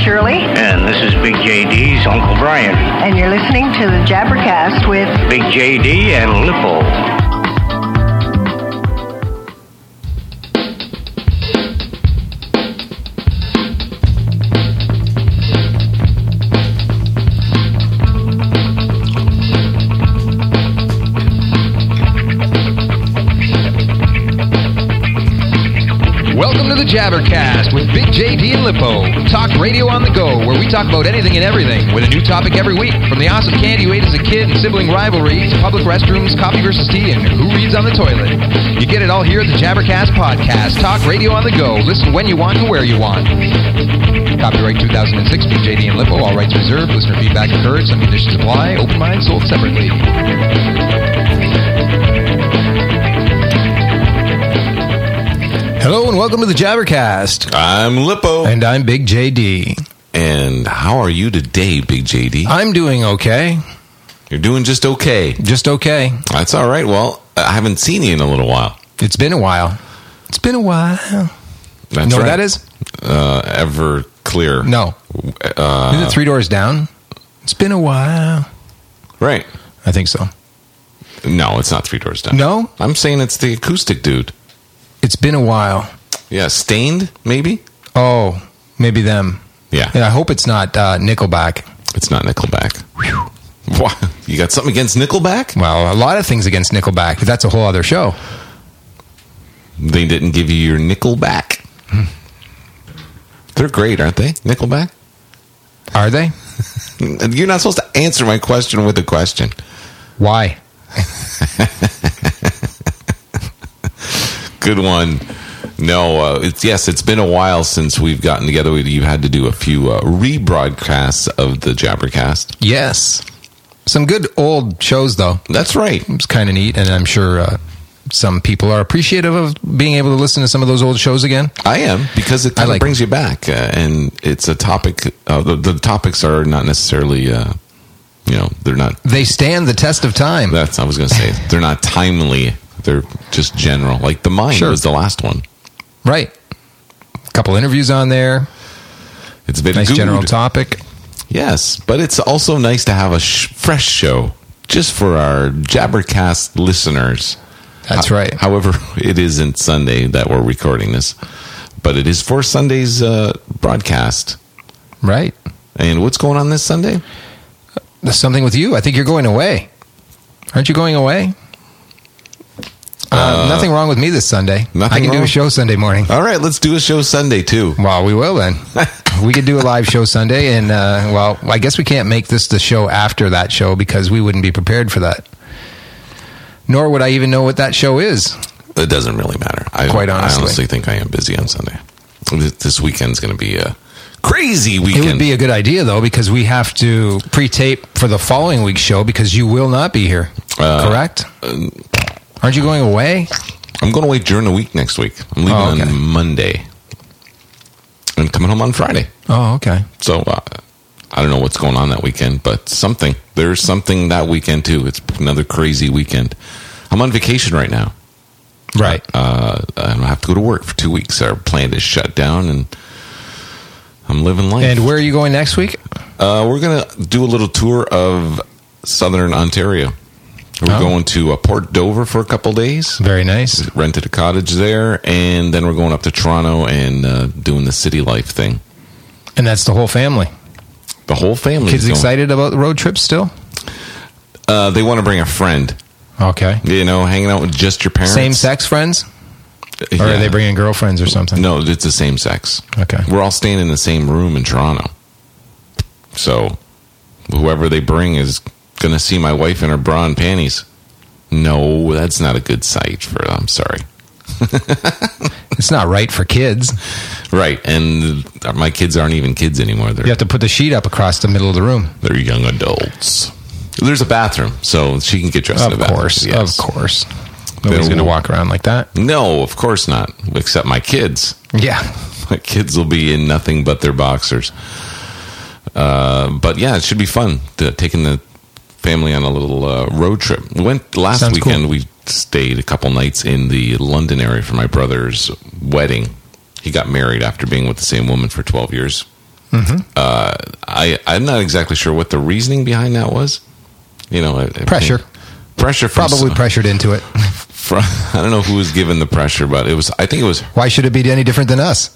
Shirley. And this is Big JD's Uncle Brian. And you're listening to the Jabbercast with Big JD and Lippo. Welcome to the Jabbercast with Big JD and Lippo. Talk radio on the go, where we talk about anything and everything with a new topic every week. From the awesome candy you ate as a kid and sibling rivalries, public restrooms, coffee versus tea, and who reads on the toilet. You get it all here at the Jabbercast Podcast. Talk radio on the go. Listen when you want and where you want. Copyright 2006, Big JD and Lippo. All rights reserved. Listener feedback encouraged. Some conditions apply. Open mind sold separately. Hello and welcome to the Jabbercast. I'm Lippo. And I'm Big JD. And how are you today, Big JD? I'm doing okay. You're doing just okay. Just okay. That's all right. Well, I haven't seen you in a little while. It's been a while. It's been a while. That's know right. what that is? Everclear. No. Isn't it 3 Doors Down? It's been a while. Right. I think so. No, it's not 3 Doors Down. No? I'm saying it's the acoustic dude. It's been a while. Yeah, Stained, maybe? Oh, maybe them. Yeah. I hope it's not Nickelback. It's not Nickelback. Whew. What? You got something against Nickelback? Well, a lot of things against Nickelback, but that's a whole other show. They didn't give you your Nickelback. They're great, aren't they? Nickelback? Are they? You're not supposed to answer my question with a question. Why? Good one. No, it's been a while since we've gotten together. You've had to do a few rebroadcasts of the Jabbercast. Yes. Some good old shows, though. That's right. It's kind of neat, and I'm sure some people are appreciative of being able to listen to some of those old shows again. I am, because it kind of brings you back, and it's a topic. The topics are not necessarily, they're not. They stand the test of time. I was going to say they're not timely. They're just general. Like The Mind was the last one. Right. A couple interviews on there. It's been nice good. General topic. Yes, but it's also nice to have a fresh show just for our Jabbercast listeners. That's right. However, it isn't Sunday that we're recording this, but it is for Sunday's broadcast. Right. And what's going on this Sunday? There's something with you. I think you're going away. Aren't you going away? Nothing wrong with me this Sunday. I can do a show Sunday morning. All right, let's do a show Sunday, too. Well, we will then. We could do a live show Sunday, and, I guess we can't make this the show after that show because we wouldn't be prepared for that. Nor would I even know what that show is. It doesn't really matter. Quite honestly. I honestly think I am busy on Sunday. This weekend's going to be a crazy weekend. It would be a good idea, though, because we have to pre-tape for the following week's show because you will not be here. Correct? Aren't you going away? I'm going away during the week next week. I'm leaving on Monday. And coming home on Friday. Oh, okay. So, I don't know what's going on that weekend, but there's something that weekend, too. It's another crazy weekend. I'm on vacation right now. Right. I have to go to work for 2 weeks. Our plant is shut down, and I'm living life. And where are you going next week? We're going to do a little tour of southern Ontario. We're going to Port Dover for a couple days. Very nice. Rented a cottage there, and then we're going up to Toronto and doing the city life thing. And that's the whole family. The whole family. Kids excited about the road trip still? They want to bring a friend. Okay. Hanging out with just your parents. Same-sex friends? Yeah. Or are they bringing girlfriends or something? No, it's the same sex. Okay. We're all staying in the same room in Toronto. So, whoever they bring is going to see my wife in her bra and panties. No, that's not a good sight for them. I'm sorry. It's not right for kids. Right, and my kids aren't even kids anymore. You have to put the sheet up across the middle of the room. They're young adults. There's a bathroom, so she can get dressed in the bathroom. Of course. Nobody's going to walk around like that. No, of course not, except my kids. Yeah. My kids will be in nothing but their boxers. But yeah, it should be fun taking the family on a little road trip. We went last weekend. Cool. We stayed a couple nights in the London area for my brother's wedding. He got married after being with the same woman for 12 years. I'm not exactly sure what the reasoning behind that was. Pressure. Pressure from Probably pressured into it. I don't know who was given the pressure, but I think it was. Why should it be any different than us?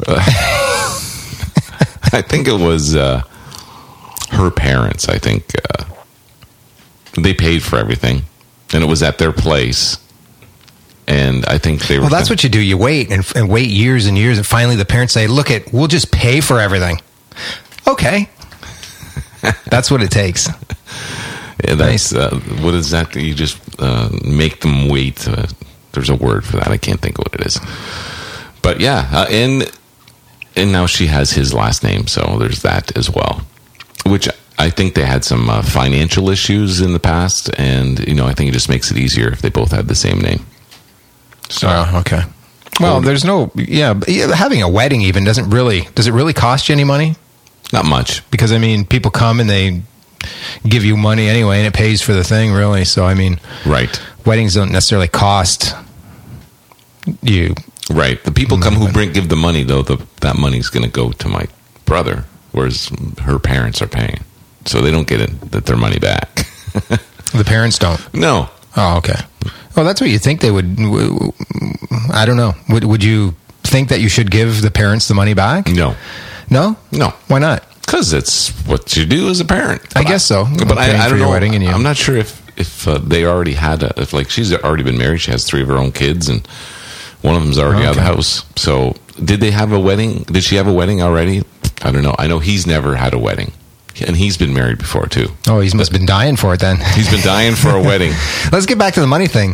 I think it was her parents. I think they paid for everything, and it was at their place. And I think they were. Well, that's what you do. You wait and wait years and years, and finally the parents say, "Look, we'll just pay for everything." Okay, that's what it takes. Yeah, that's what is that? You just make them wait. There's a word for that. I can't think of what it is. But yeah, and now she has his last name, so there's that as well. Which I think they had some financial issues in the past, and I think it just makes it easier if they both had the same name. So okay. Well, there's no having a wedding even does it really cost you any money? Not much, because people come and they give you money anyway, and it pays for the thing, really. So right, weddings don't necessarily cost you. Right, the people come who give the money, though. That money's going to go to my brother, whereas her parents are paying, so they don't get their money back. The parents don't. No. Oh, okay. Well, that's what you think they would. I don't know. Would you think that you should give the parents the money back? No. No? No. Why not? Because it's what you do as a parent. I guess so. But I don't know. Wedding and I'm not sure if they already had if she's already been married. She has 3 of her own kids, and one of them's already out of the house. So did they have a wedding? Did she have a wedding already? I don't know. I know he's never had a wedding. And he's been married before, too. Oh, he must have been dying for it then. He's been dying for a wedding. Let's get back to the money thing.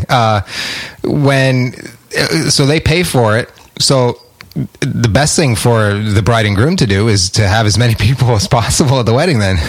So they pay for it. So the best thing for the bride and groom to do is to have as many people as possible at the wedding then.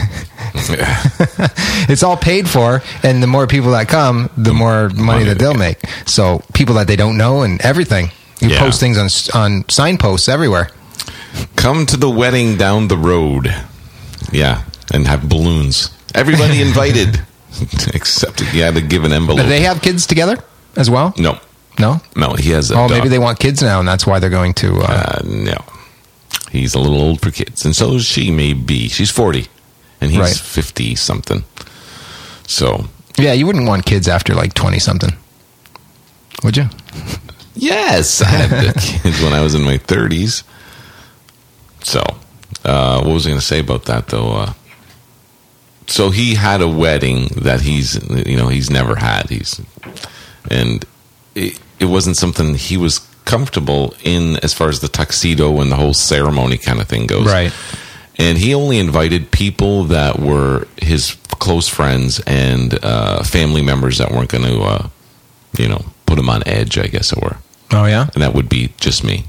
It's all paid for, and the more people that come, the more money that they'll make. So people that they don't know and everything. You post things on signposts everywhere. Come to the wedding down the road. Yeah, and have balloons. Everybody invited. Except you had to give an envelope. Do they have kids together as well? No. No? No, he has a dog. Maybe they want kids now, and that's why they're going to... No. He's a little old for kids, and so is she, maybe. She's 40, and he's 50-something. So... Yeah, you wouldn't want kids after, 20-something. Would you? Yes, I had kids when I was in my 30s. So... what was I going to say about that, though? So he had a wedding that he's never had. And it wasn't something he was comfortable in as far as the tuxedo and the whole ceremony kind of thing goes. Right. And he only invited people that were his close friends and family members that weren't going to, put him on edge, I guess it were. Oh, yeah? And that would be just me.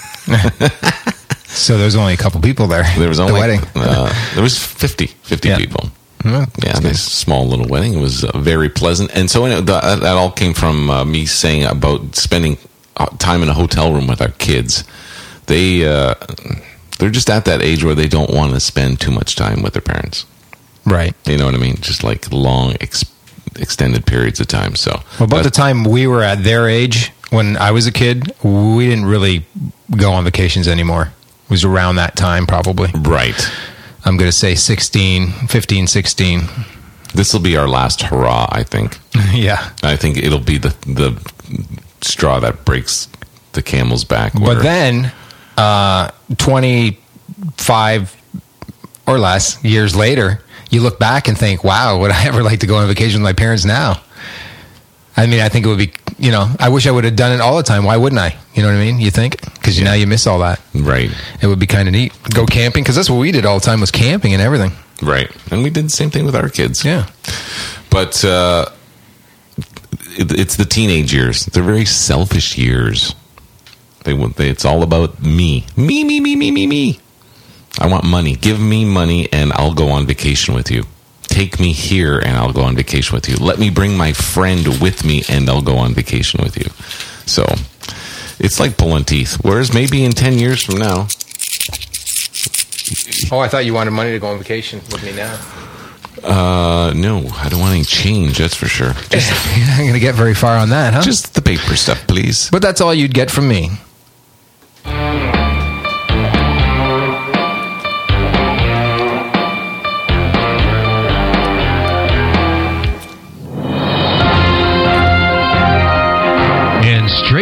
So there's only a couple people there. There was only the wedding. There was 50 people. Mm-hmm. Nice small little wedding. It was very pleasant, and so that all came from me saying about spending time in a hotel room with our kids. They're just at that age where they don't want to spend too much time with their parents. Right. You know what I mean? Just long, extended periods of time. So, the time we were at their age when I was a kid, we didn't really go on vacations anymore. It was around that time, probably. Right. I'm going to say 15, 16. This will be our last hurrah, I think. Yeah. I think it'll be the straw that breaks the camel's back. But then, 25 or less years later, you look back and think, wow, would I ever like to go on vacation with my parents now? I think it would be, I wish I would have done it all the time. Why wouldn't I? You know what I mean? You think? Because now you miss all that. Right. It would be kind of neat. Go camping, because that's what we did all the time, was camping and everything. Right. And we did the same thing with our kids. Yeah. But it's the teenage years. They're very selfish years. It's all about me. Me. I want money. Give me money and I'll go on vacation with you. Take me here and I'll go on vacation with you. Let me bring my friend with me and I'll go on vacation with you. So it's like pulling teeth. Whereas maybe in 10 years from now. Oh, I thought you wanted money to go on vacation with me now. No, I don't want any change, that's for sure. You're not going to get very far on that, huh? Just the paper stuff, please. But that's all you'd get from me.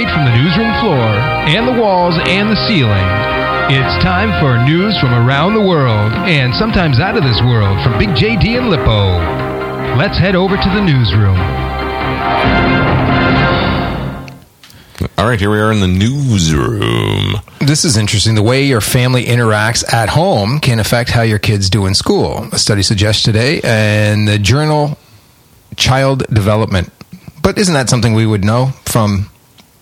Straight from the newsroom floor, and the walls, and the ceiling. It's time for news from around the world, and sometimes out of this world, from Big JD and Lippo. Let's head over to the newsroom. All right, here we are in the newsroom. This is interesting. The way your family interacts at home can affect how your kids do in school. A study suggests today in the journal Child Development. But isn't that something we would know from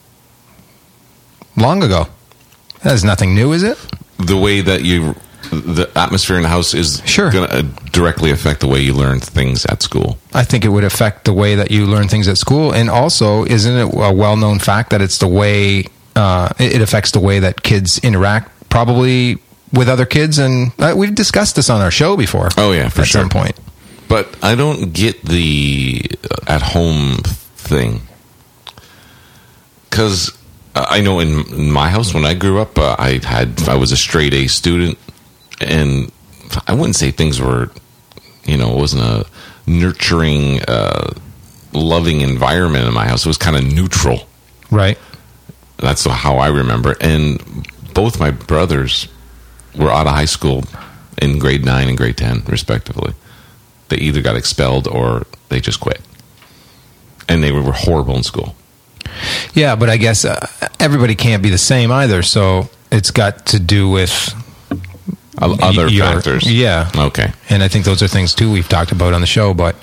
long ago? That is nothing new, is it? The way that the atmosphere in the house is Sure. going to directly affect the way you learn things at school. I think it would affect the way that you learn things at school. And also, isn't it a well-known fact that it's the way it affects the way that kids interact probably with other kids? And we've discussed this on our show before. Oh, yeah, for sure. At some point. But I don't get the at-home thing. Because I know in my house, when I grew up, I was a straight A student. And I wouldn't say things were, it wasn't a nurturing, loving environment in my house. It was kind of neutral. Right. That's how I remember it. And both my brothers were out of high school in grade 9 and grade 10, respectively. They either got expelled or they just quit. And they were horrible in school. Yeah, but I guess everybody can't be the same either. So it's got to do with other factors. Yeah. Okay. And I think those are things, too, we've talked about on the show. But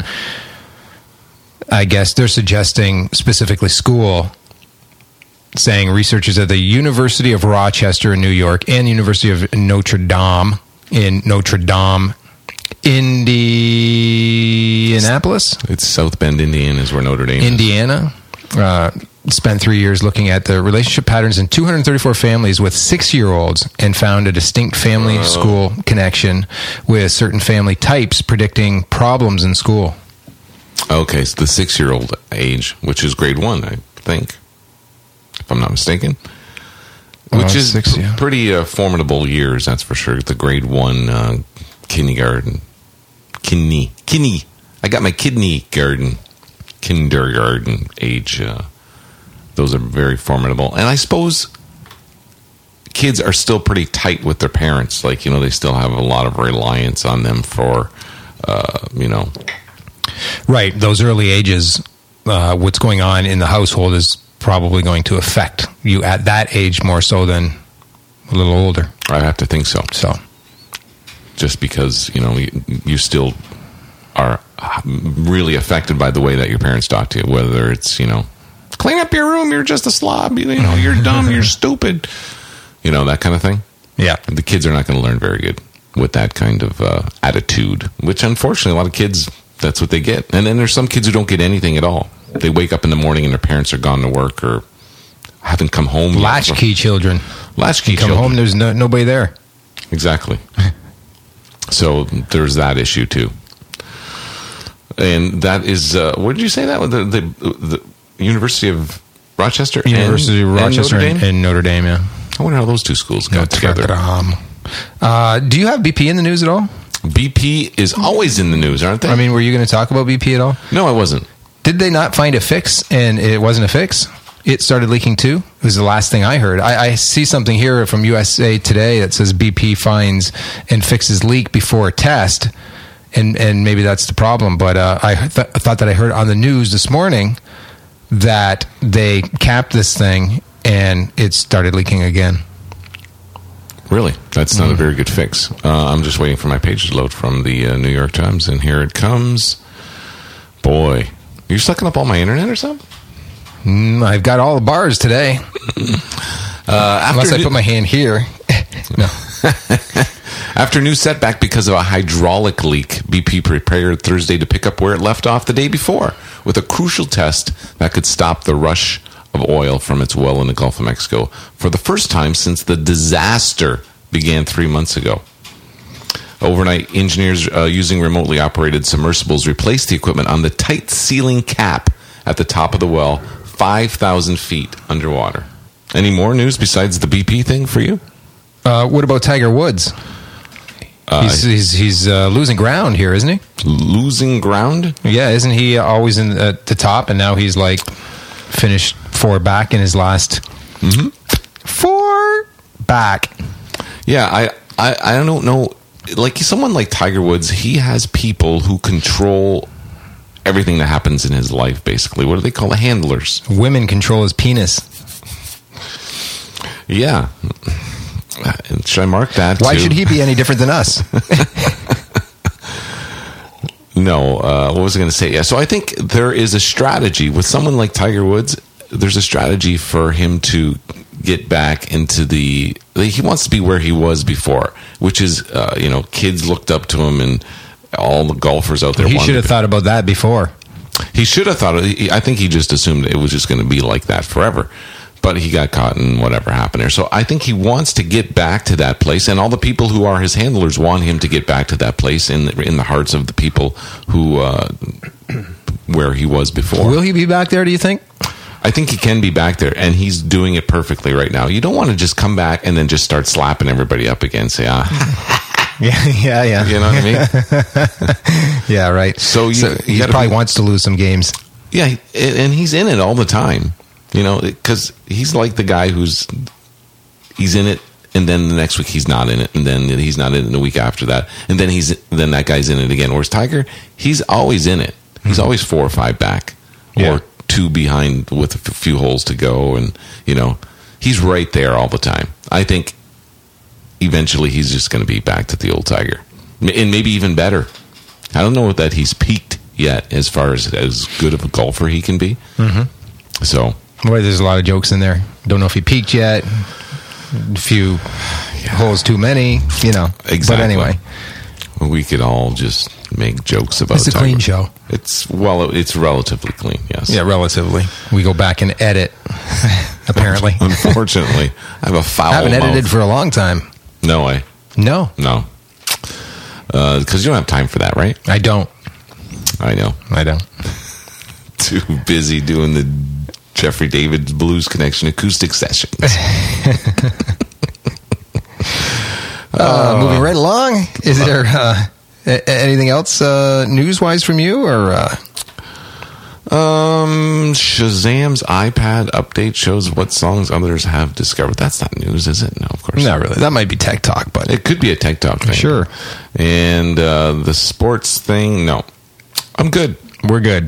I guess they're suggesting specifically school, saying researchers at the University of Rochester in New York and University of Notre Dame in Notre Dame, Indianapolis? It's South Bend, Indiana is where Notre Dame is. Indiana. Spent 3 years looking at the relationship patterns in 234 families with 6-year-olds and found a distinct family-school connection with certain family types predicting problems in school. Okay, so the 6-year-old age, which is grade 1, I think, if I'm not mistaken. Which is 6, yeah. Pretty formidable years, that's for sure. The grade 1 kindergarten. Kidney. I got my kindergarten age. Those are very formidable. And I suppose kids are still pretty tight with their parents. Like, they still have a lot of reliance on them for, Right. Those early ages, what's going on in the household is probably going to affect you at that age more so than a little older. I have to think so. So, just because, you still are really affected by the way that your parents talk to you, whether it's, clean up your room, you're just a slob, you're dumb, you're stupid, that kind of thing. yeah. The kids are not going to learn very good with that kind of attitude, which unfortunately a lot of kids, that's what they get. And then there's some kids who don't get anything at all. They wake up in the morning and their parents are gone to work or haven't come home. Latchkey children. Latchkey come children. home, there's nobody there. Exactly. So there's that issue too. And that is, what did you say that was? The University of Rochester? University of Rochester and Notre Dame, yeah. I wonder how those two schools got together. Do you have BP in the news at all? BP is always in the news, aren't they? I mean, were you going to talk about BP at all? No, I wasn't. Did they not find a fix and it wasn't a fix? It started leaking too? It was the last thing I heard. I see something here from USA Today that says BP finds and fixes leak before test. And maybe that's the problem. But I thought that I heard on the news this morning that they capped this thing and it started leaking again. Really? That's not a very good fix. I'm just waiting for my page to load from the New York Times, and here it comes. Boy, you're sucking up all my internet or something? I've got all the bars today. Unless I put my hand here. No. After new setback because of a hydraulic leak, BP prepared Thursday to pick up where it left off the day before with a crucial test that could stop the rush of oil from its well in the Gulf of Mexico for the first time since the disaster began 3 months ago. Overnight, engineers using remotely operated submersibles replaced the equipment on the tight sealing cap at the top of the well, 5,000 feet underwater. Any more news besides the BP thing for you? What about Tiger Woods? He's losing ground here, isn't he? Losing ground? Yeah, isn't he always at the top, and now he's like finished 4 back in his last 4 back. Yeah, I don't know. Like someone like Tiger Woods, he has people who control everything that happens in his life, basically. What do they call the handlers? Women control his penis. Yeah. Should I mark that, Why too? should he be any different than us? No, what was I going to say? Yeah, so I think there is a strategy with someone like Tiger Woods. There's a strategy for him to get back into he wants to be where he was before, which is, kids looked up to him and all the golfers out there. He should have thought about that before. He should have thought. I think he just assumed it was just going to be like that forever. But he got caught in whatever happened there. So I think he wants to get back to that place, and all the people who are his handlers want him to get back to that place in the hearts of the people who where he was before. Will he be back there, do you think? I think he can be back there, and he's doing it perfectly right now. You don't want to just come back and then just start slapping everybody up again and say, Yeah. You know what I mean? Yeah, right. So he probably wants to lose some games. Yeah, and he's in it all the time. Because he's like the guy he's in it, and then the next week he's not in it, and then he's not in it the week after that, and then that guy's in it again. Whereas Tiger, he's always in it. He's always 4 or 5 back, or 2 behind with a few holes to go, and he's right there all the time. I think eventually he's just going to be back to the old Tiger, and maybe even better. I don't know that he's peaked yet as far as good of a golfer he can be. So. Well, there's a lot of jokes in there. Don't know if he peaked yet. A few holes too many, Exactly. But anyway. We could all just make jokes about It's a clean show. It's relatively clean, yes. Yeah, relatively. We go back and edit, apparently. Unfortunately. I have a foul I haven't mouth. edited for a long time. No way. No. No. Because you don't have time for that, right? I don't. I know. I don't. Too busy doing the Jeffrey David's Blues Connection acoustic sessions. Moving right along. Is there anything else news-wise from you? Or Shazam's iPad update shows what songs others have discovered. That's not news, is it? No, of course not really. That might be tech talk, but it could be a tech talk thing. Sure. And the sports thing, no. I'm good. We're good.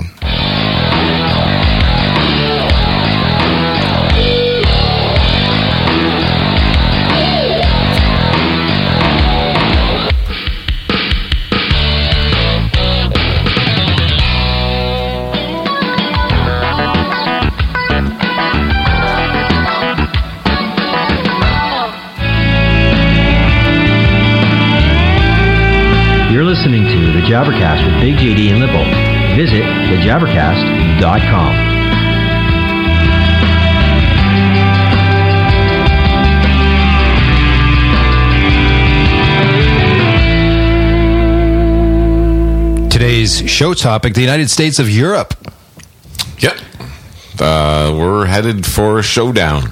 Listening to The Jabbercast with Big JD and Lippo. Visit thejabbercast.com. Today's show topic, the United States of Europe. Yep. We're headed for a showdown.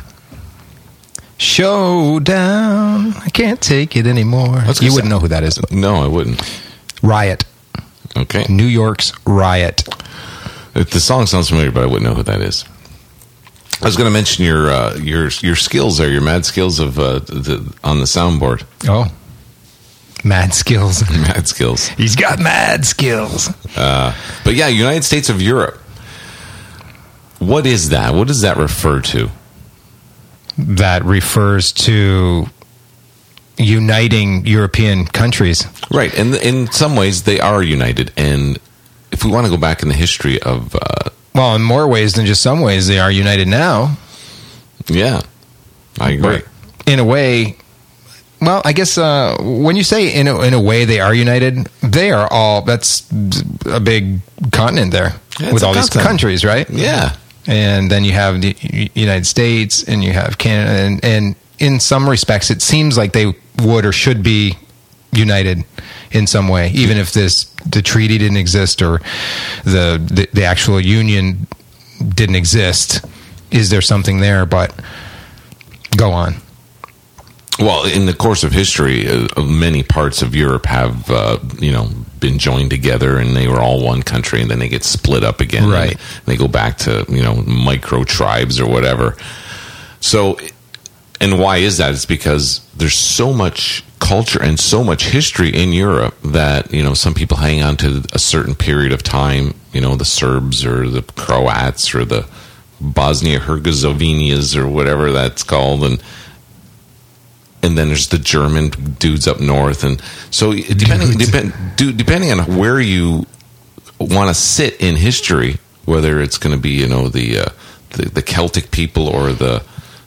Showdown. I can't take it anymore. You wouldn't know who that is. No, I wouldn't. Riot. Okay. New York's Riot. The song sounds familiar, but I wouldn't know who that is. I was going to mention your skills there, your mad skills of on the soundboard. Oh. Mad skills. Mad skills. He's got mad skills. But yeah, United States of Europe. What is that? What does that refer to? That refers to uniting European countries. Right. And in some ways, they are united. And if we want to go back in the history of... well, in more ways than just some ways, they are united now. Yeah. I agree. But in a way... Well, I guess when you say in a way they are united, they are all... That's a big continent there. Yeah, with all these countries, right? Yeah. And then you have the United States and you have Canada. And in some respects, it seems like they would or should be united in some way, even if the treaty didn't exist or the actual union didn't exist. Is there something there? But go on. Well, in the course of history, many parts of Europe have, been joined together and they were all one country, and then they get split up again. Right. And they go back to, micro tribes or whatever. So, and why is that? It's because there's so much culture and so much history in Europe that, some people hang on to a certain period of time, the Serbs or the Croats or the Bosnia-Herzegovinas or whatever that's called, and then there's the German dudes up north, and so depending on where you want to sit in history, whether it's going to be the Celtic people or the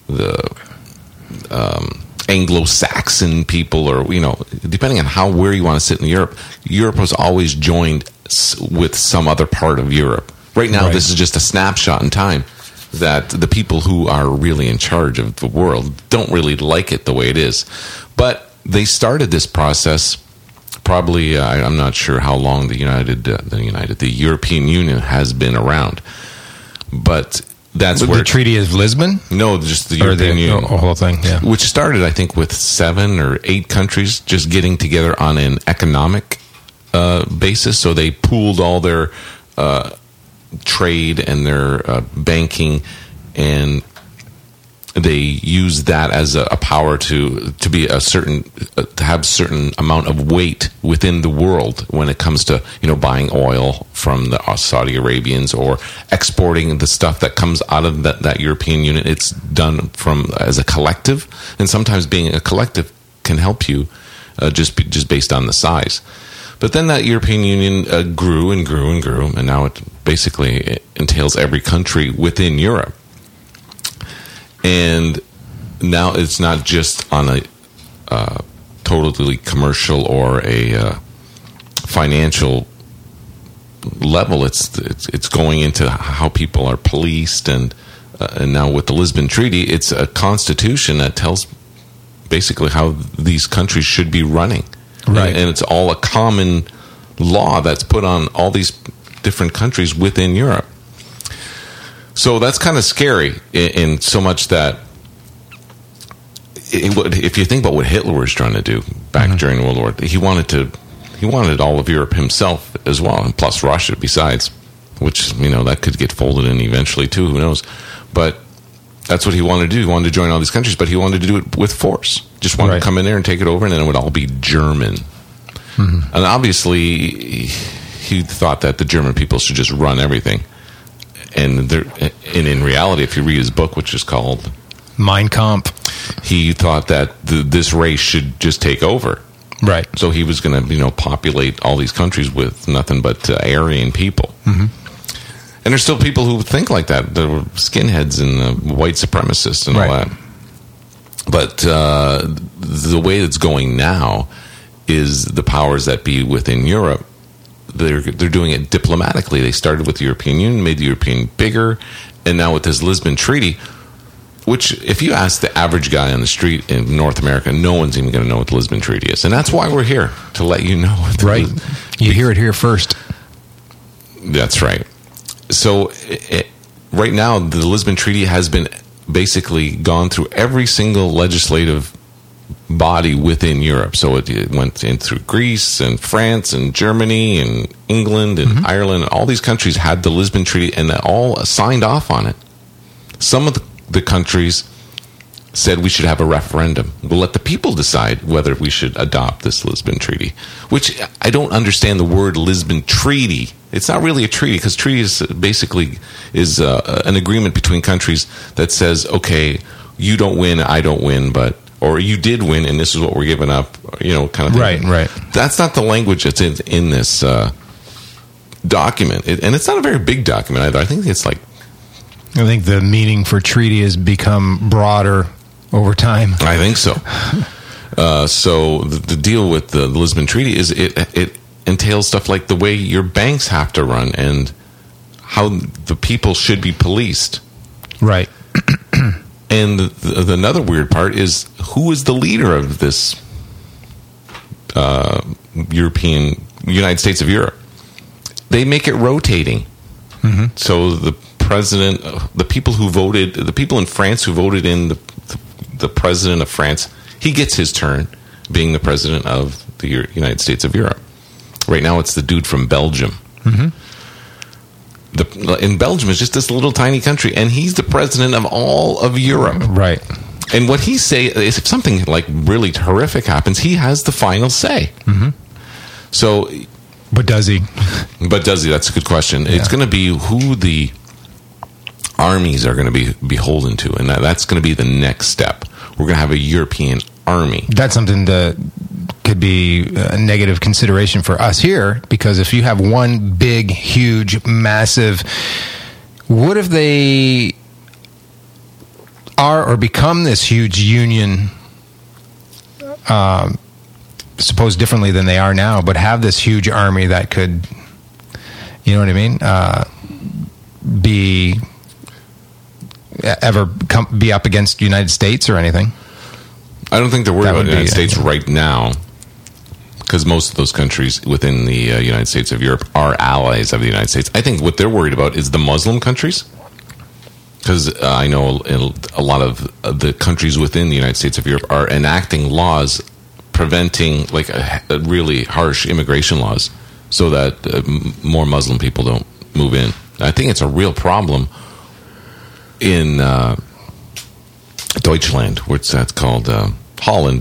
Anglo-Saxon people, or depending on where you want to sit in Europe was always joined with some other part of Europe. Right now, This is just a snapshot in time that the people who are really in charge of the world don't really like it the way it is. But they started this process probably, I'm not sure how long the European Union has been around. But that's where... The Treaty of Lisbon? No, just the European Union. The whole thing, yeah. Which started, I think, with 7 or 8 countries just getting together on an economic basis. So they pooled all their... trade and their banking, and they use that as a power to be a certain to have certain amount of weight within the world when it comes to buying oil from the Saudi Arabians or exporting the stuff that comes out of that European Union. It's done as a collective, and sometimes being a collective can help you just based on the size. But then that European Union grew and grew and grew, and now it basically entails every country within Europe. And now it's not just on a totally commercial or a financial level. It's going into how people are policed, and now with the Lisbon Treaty, it's a constitution that tells basically how these countries should be running. Right. And it's all a common law that's put on all these different countries within Europe. So that's kind of scary in so much that if you think about what Hitler was trying to do back during World War, he wanted all of Europe himself as well, and plus Russia besides, which, that could get folded in eventually too, who knows. But that's what he wanted to do. He wanted to join all these countries, but he wanted to do it with force. Just wanted to come in there and take it over, and then it would all be German. Mm-hmm. And obviously, he thought that the German people should just run everything. And in reality, if you read his book, which is called Mein Kampf, he thought that this race should just take over. Right. So he was going to, populate all these countries with nothing but Aryan people. Mm-hmm. And there's still people who think like that. There were skinheads and white supremacists and all that. But the way it's going now is the powers that be within Europe, they're doing it diplomatically. They started with the European Union, made the European bigger, and now with this Lisbon Treaty, which if you ask the average guy on the street in North America, no one's even going to know what the Lisbon Treaty is. And that's why we're here, to let you know. You hear it here first. That's right. So right now, the Lisbon Treaty has been basically gone through every single legislative body within Europe. So it went in through Greece and France and Germany and England and Ireland. All these countries had the Lisbon Treaty, and they all signed off on it. Some of the countries said we should have a referendum. We'll let the people decide whether we should adopt this Lisbon Treaty, which I don't understand the word Lisbon Treaty. It's not really a treaty, because treaty is basically an agreement between countries that says, okay, you don't win, I don't win, or you did win, and this is what we're giving up, kind of thing. Right. That's not the language that's in this document, and it's not a very big document either. I think the meaning for treaty has become broader over time. I think so. So the deal with the Lisbon Treaty is it entails stuff like the way your banks have to run and how the people should be policed. Right. And another weird part is, who is the leader of this United States of Europe? They make it rotating. Mm-hmm. So the president, the people in France who voted in the president of France, he gets his turn being the president of the United States of Europe. Right now, it's the dude from Belgium. In Belgium is just this little tiny country, and he's the president of all of Europe. Right. And what he say is, if something like really horrific happens, he has the final say. So, But does he? That's a good question. Yeah. It's going to be who the armies are going to be beholden to, and that's going to be the next step. We're going to have a European army. That's something that could be a negative consideration for us here, because if you have one big, huge, massive, what if they are or become this huge union, supposed differently than they are now, but have this huge army that could, you know what I mean, be up against the United States or anything? I don't think they're worried That about the would United be- States right now, because most of those countries within the United States of Europe are allies of the United States. I think what they're worried about is the Muslim countries, because I know a lot of the countries within the United States of Europe are enacting laws preventing, like, a really harsh immigration laws, so that more Muslim people don't move in. I think it's a real problem in Deutschland, what's that called? Holland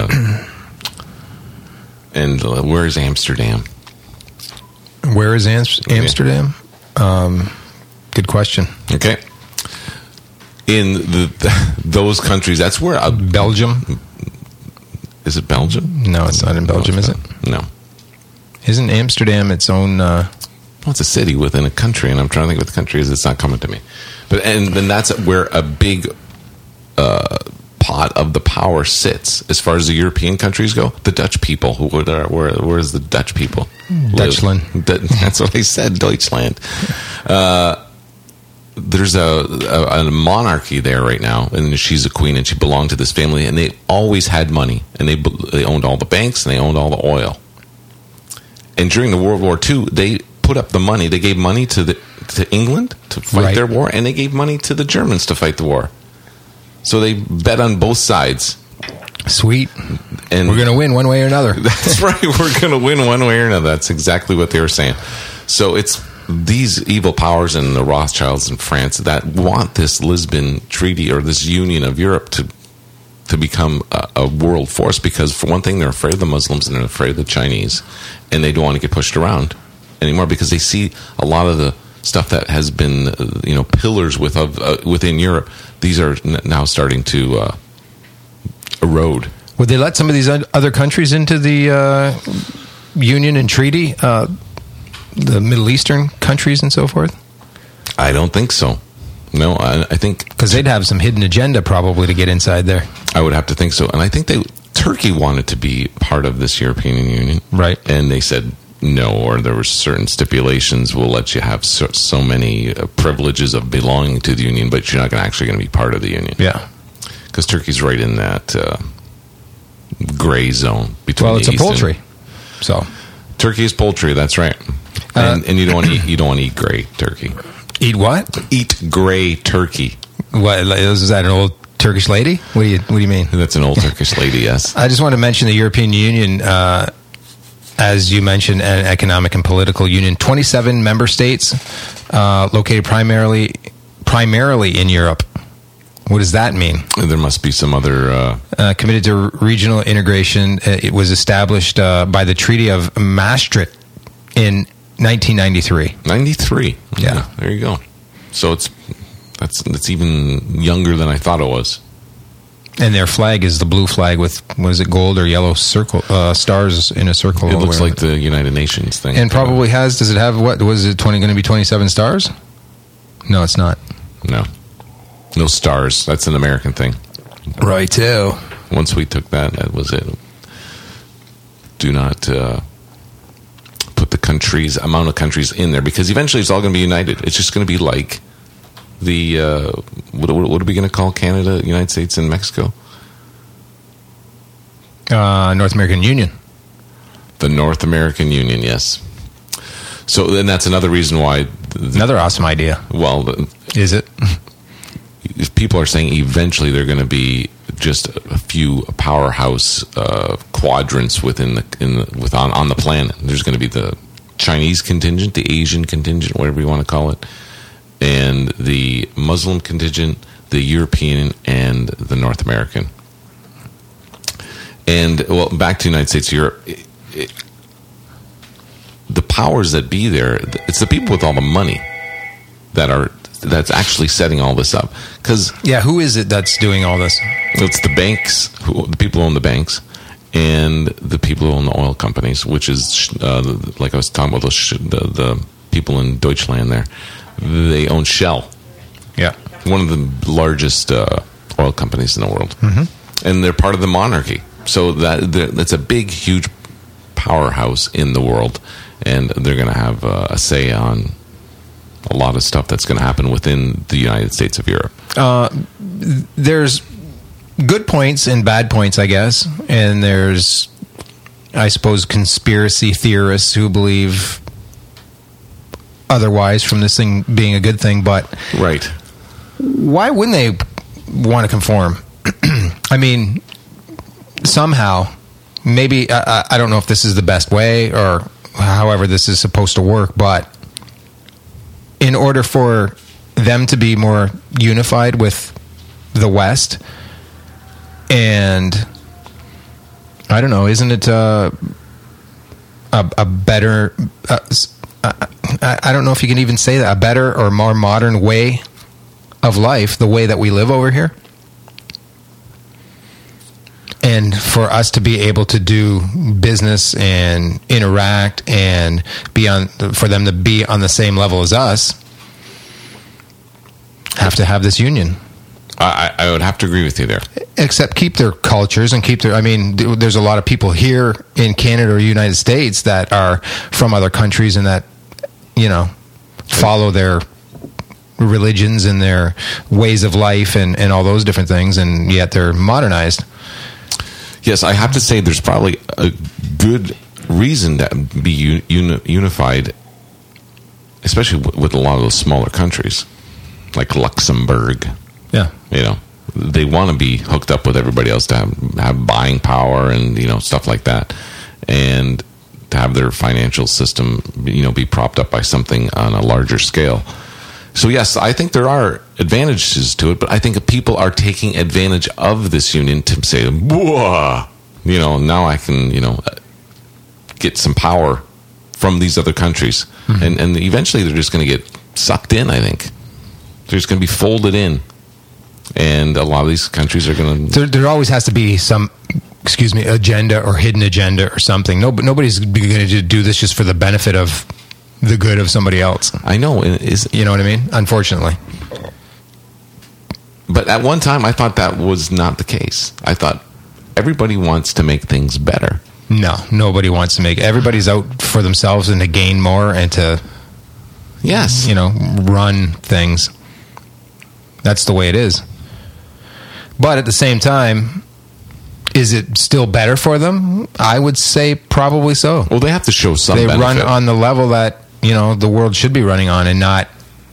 and where's Amsterdam? Where is Amsterdam? Good question. Okay. In those countries, that's where Belgium? is it Belgium? No, it's not in Belgium, is it? No. Isn't Amsterdam its own? Well, it's a city within a country, and I'm trying to think what the country is. It's not coming to me. But and then that's where a big pot of the power sits as far as the European countries go. The Dutch people, where's the Dutch people? Deutschland. That's what I said, Deutschland. There's a monarchy there right now, and she's a queen, and she belonged to this family, and they always had money, and they owned all the banks, and they owned all the oil. And during the World War II, they put up the money. They gave money to England to fight their war, and they gave money to the Germans to fight the war. So they bet on both sides. Sweet. And we're going to win one way or another. That's right. We're going to win one way or another. That's exactly what they were saying. So it's these evil powers and the Rothschilds in France that want this Lisbon Treaty or this union of Europe to become a world force, because for one thing, they're afraid of the Muslims and they're afraid of the Chinese, and they don't want to get pushed around anymore, because they see a lot of the stuff that has been pillars within Europe. These are now starting to erode. Would they let some of these other countries into the union and treaty? The Middle Eastern countries and so forth? I don't think so. No, I think... Because they'd have some hidden agenda probably to get inside there. I would have to think so. And I think Turkey wanted to be part of this European Union. Right. And they said no, or there were certain stipulations. We'll let you have so many privileges of belonging to the Union, but you're not actually going to be part of the Union. Yeah. Because Turkey's right in that gray zone between. Well, it's the a poultry. So Turkey is poultry. That's right. And you don't want to eat gray turkey. Eat what? Eat gray turkey. What is that? An old Turkish lady? What do you mean? That's an old Turkish lady. Yes. I just want to mention the European Union, as you mentioned, an economic and political union. 27 member states, located primarily in Europe. What does that mean? There must be some other... committed to regional integration. It was established by the Treaty of Maastricht in 1993. 93. Yeah. There you go. So that's even younger than I thought it was. And their flag is the blue flag with, was it gold or yellow circle stars in a circle? It looks like the United Nations thing. And probably does it have, what, was it going to be 27 stars? No, it's not. No stars. That's an American thing. Right, too. Once we took that was it. Do not put the amount of countries in there, because eventually it's all going to be united. It's just going to be like the what are we going to call Canada, United States, and Mexico? North American Union. The North American Union, yes. So then that's another reason why. Another awesome idea. Well, is it? If people are saying eventually they're going to be just a few powerhouse quadrants on the planet. There's going to be the Chinese contingent, the Asian contingent, whatever you want to call it, and the Muslim contingent, the European, and the North American. And, well, back to the United States, Europe, the powers that be there, it's the people with all the money that's actually setting all this up. Who is it that's doing all this? It's the banks, the people who own the banks, and the people who own the oil companies, which is, like I was talking about, the people in Deutschland there. They own Shell. Yeah. One of the largest oil companies in the world. Mm-hmm. And they're part of the monarchy. So that's a big, huge powerhouse in the world. And they're going to have a say on a lot of stuff that's going to happen within the United States of Europe. There's good points and bad points, I guess. And there's, I suppose, conspiracy theorists who believe otherwise from this thing being a good thing. But right, why wouldn't they want to conform? I mean, somehow, maybe, I don't know if this is the best way or however this is supposed to work, but in order for them to be more unified with the West, and I don't know, isn't it a better, I don't know if you can even say that, a better or more modern way of life, the way that we live over here? And for us to be able to do business and interact and for them to be on the same level as us, have to have this union. I would have to agree with you there. Except keep their cultures and there's a lot of people here in Canada or United States that are from other countries and that, follow their religions and their ways of life and all those different things, and yet they're modernized. Yes, I have to say there's probably a good reason to be unified, especially with a lot of those smaller countries, like Luxembourg. Yeah. They want to be hooked up with everybody else to have buying power and, stuff like that. And to have their financial system, be propped up by something on a larger scale. So, yes, I think there are advantages to it, but I think people are taking advantage of this union to say, whoa, now I can, get some power from these other countries. Mm-hmm. And eventually they're just going to get sucked in, I think. They're just going to be folded in. And a lot of these countries are going to... There always has to be some, agenda or hidden agenda or something. Nobody's going to do this just for the benefit of the good of somebody else. I know. You know what I mean? Unfortunately. But at one time, I thought that was not the case. I thought everybody wants to make things better. No, nobody wants to make... Everybody's out for themselves and to gain more and to... Yes. Run things. That's the way it is. But at the same time, is it still better for them? I would say probably so. Well, they have to show some benefit. They run on the level that, the world should be running on and not,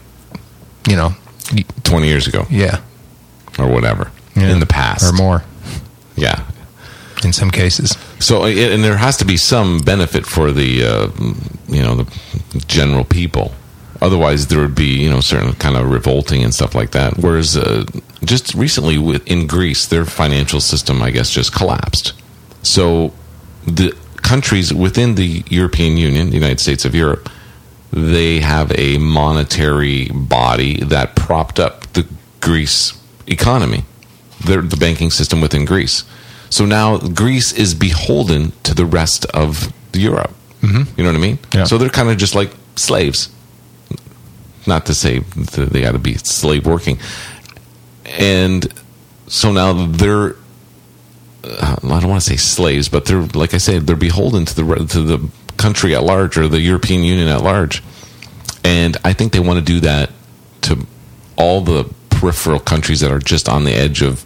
20 years ago. Yeah. Or whatever. Yeah. In the past. Or more. Yeah. In some cases. So, and there has to be some benefit for the, the general people. Otherwise, there would be, certain kind of revolting and stuff like that. Whereas just recently in Greece, their financial system, I guess, just collapsed. So the countries within the European Union, the United States of Europe, they have a monetary body that propped up the Greece economy, the banking system within Greece. So now Greece is beholden to the rest of Europe. Mm-hmm. You know what I mean? Yeah. So they're kind of just like slaves. Not to say that they got to be slave working. And so now they're, I don't want to say slaves, but they're, like I said, they're beholden to the country at large or the European Union at large. And I think they want to do that to all the peripheral countries that are just on the edge of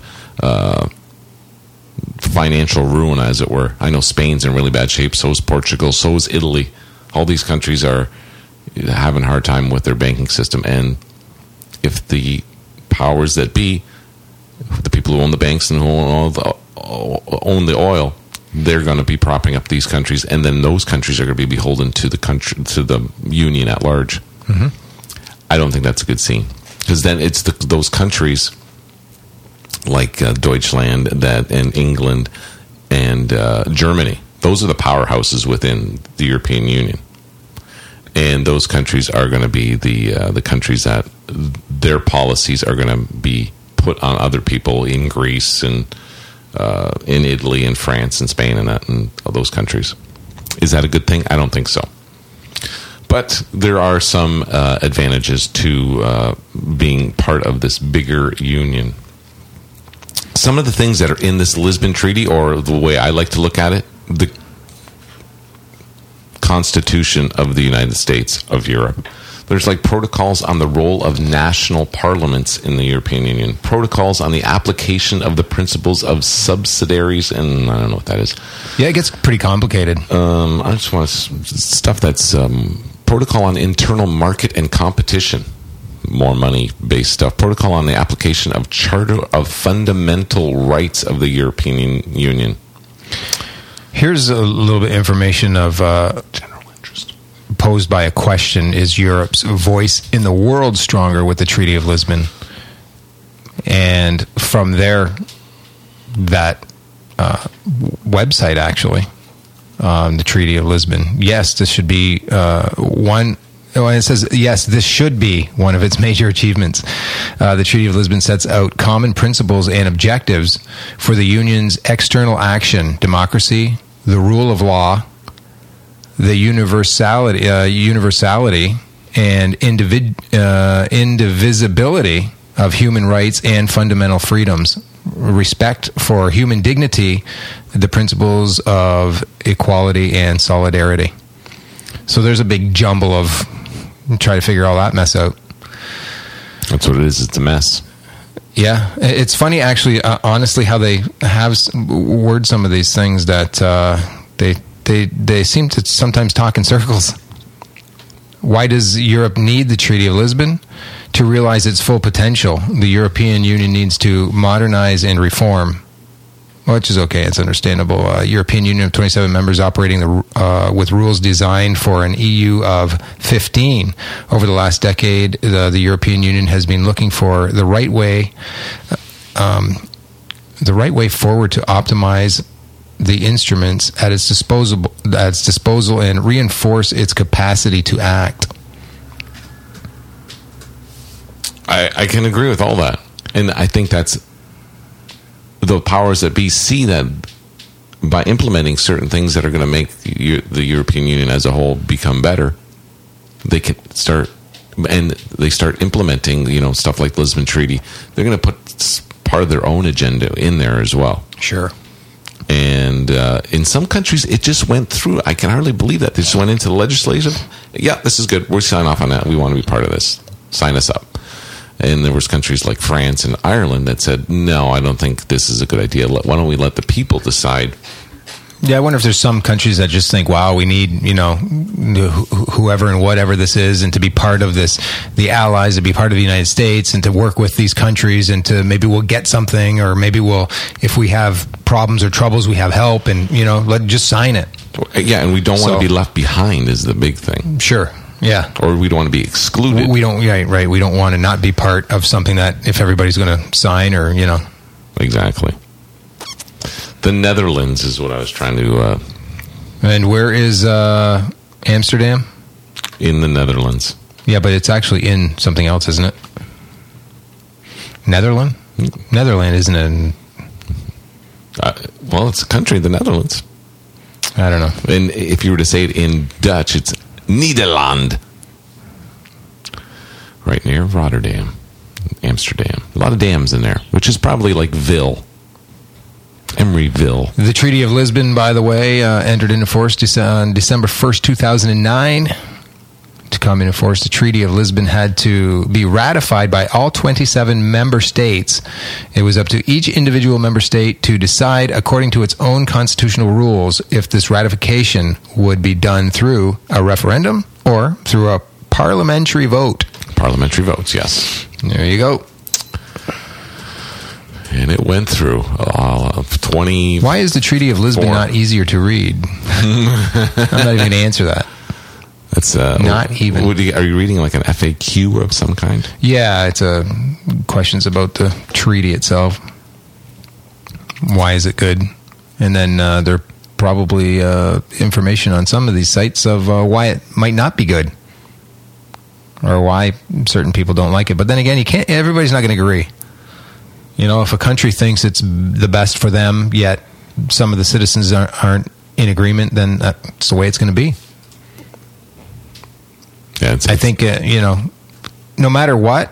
financial ruin, as it were. I know Spain's in really bad shape, so is Portugal, so is Italy. All these countries are having a hard time with their banking system, and if the powers that be, the people people who own the banks and who own the oil, they're going to be propping up these countries, and then those countries are going to be beholden to the union at large. Mm-hmm. I don't think that's a good scene, because then it's those countries like Deutschland and England and Germany. Those are the powerhouses within the European Union, and those countries are going to be the countries that their policies are going to be put on other people in Greece and in Italy and France and Spain and all those countries. Is that a good thing? I don't think so. But there are some advantages to being part of this bigger union. Some of the things that are in this Lisbon Treaty, or the way I like to look at it, the Constitution of the United States of Europe. There's like protocols on the role of national parliaments in the European Union, protocols on the application of the principles of subsidiaries, and I don't know what that is. Yeah, it gets pretty complicated. I just want stuff that's protocol on internal market and competition, more money-based stuff. Protocol on the application of Charter of Fundamental Rights of the European Union. Here's a little bit of information of general interest posed by a question: is Europe's voice in the world stronger with the Treaty of Lisbon? And from there, that website actually, the Treaty of Lisbon, yes, this should be one. It says, yes, this should be one of its major achievements. The Treaty of Lisbon sets out common principles and objectives for the Union's external action: democracy, the rule of law, the universality and indivisibility of human rights and fundamental freedoms, respect for human dignity, the principles of equality and solidarity. So there's a big jumble of try to figure all that mess out. That's what it is. It's a mess. Yeah. It's funny, actually, honestly, how they have word some of these things that they seem to sometimes talk in circles. Why does Europe need the Treaty of Lisbon? To realize its full potential, the European Union needs to modernize and reform, which is okay. It's understandable. European Union of 27 members operating with rules designed for an EU of 15. Over the last decade, the European Union has been looking for the right way forward to optimize the instruments at its disposal and reinforce its capacity to act. I can agree with all that, and I think that's the powers that be see that by implementing certain things that are going to make the European Union as a whole become better, they can start, and they start implementing, stuff like the Lisbon Treaty. They're going to put part of their own agenda in there as well. Sure. And in some countries, it just went through. I can hardly believe that. They just went into the legislative. Yeah, this is good. We'll sign off on that. We want to be part of this. Sign us up. And there was countries like France and Ireland that said, no, I don't think this is a good idea. Why don't we let the people decide? Yeah, I wonder if there's some countries that just think, wow, we need, whoever and whatever this is, and to be part of this, the allies, to be part of the United States, and to work with these countries, and to maybe we'll get something, or maybe we'll, if we have problems or troubles, we have help, and, just sign it. Yeah, and we don't want to be left behind is the big thing. Sure. Yeah. Or we don't want to be excluded. We don't, right. We don't want to not be part of something that if everybody's going to sign or, Exactly. The Netherlands is what I was trying to... And where is Amsterdam? In the Netherlands. Yeah, but it's actually in something else, isn't it? Netherlands? Netherlands isn't it? Well, it's a country, the Netherlands. I don't know. And if you were to say it in Dutch, it's Nederland. Right near Rotterdam, Amsterdam. A lot of dams in there, which is probably like Ville. Emeryville. The Treaty of Lisbon, by the way, entered into force on December 1st, 2009. To come into force, the Treaty of Lisbon had to be ratified by all 27 member states. It was up to each individual member state to decide, according to its own constitutional rules, if this ratification would be done through a referendum or through a parliamentary vote. Parliamentary votes, yes. There you go. And it went through 20. Why is the Treaty of Lisbon not easier to read? I'm not even going to answer that. That's not even. Are you reading like an FAQ of some kind? Yeah, it's questions about the treaty itself. Why is it good? And then there are probably information on some of these sites of why it might not be good, or why certain people don't like it. But then again, everybody's not going to agree. You know, if a country thinks it's the best for them, yet some of the citizens aren't in agreement, then that's the way it's going to be. Yeah, I think, no matter what,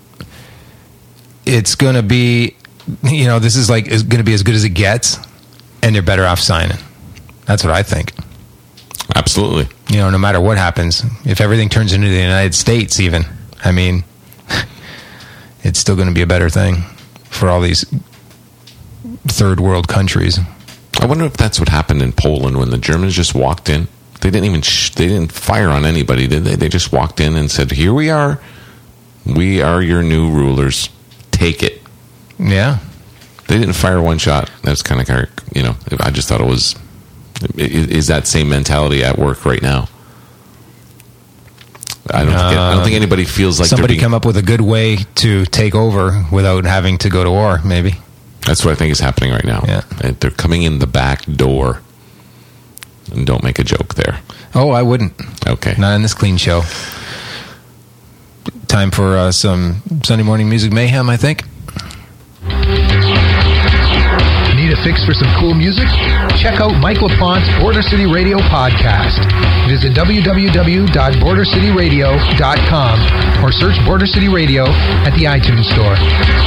it's going to be, this is going to be as good as it gets, and they're better off signing. That's what I think. Absolutely. No matter what happens, if everything turns into the United States even, I mean, it's still going to be a better thing for all these third world countries. I wonder if that's what happened in Poland when the Germans just walked in. They didn't even they didn't fire on anybody, did they? They just walked in and said, "Here we are. We are your new rulers. Take it." Yeah. They didn't fire one shot. That's kind of, I just thought it was. Is that same mentality at work right now? I don't think anybody feels like somebody come up with a good way to take over without having to go to war. Maybe that's what I think is happening right now. Yeah. They're coming in the back door. And don't make a joke there. Oh, I wouldn't. Okay. Not in this clean show. Time for some Sunday morning music mayhem, I think. Need a fix for some cool music? Check out Mike LaPlante's Border City Radio podcast. Visit www.bordercityradio.com or search Border City Radio at the iTunes Store.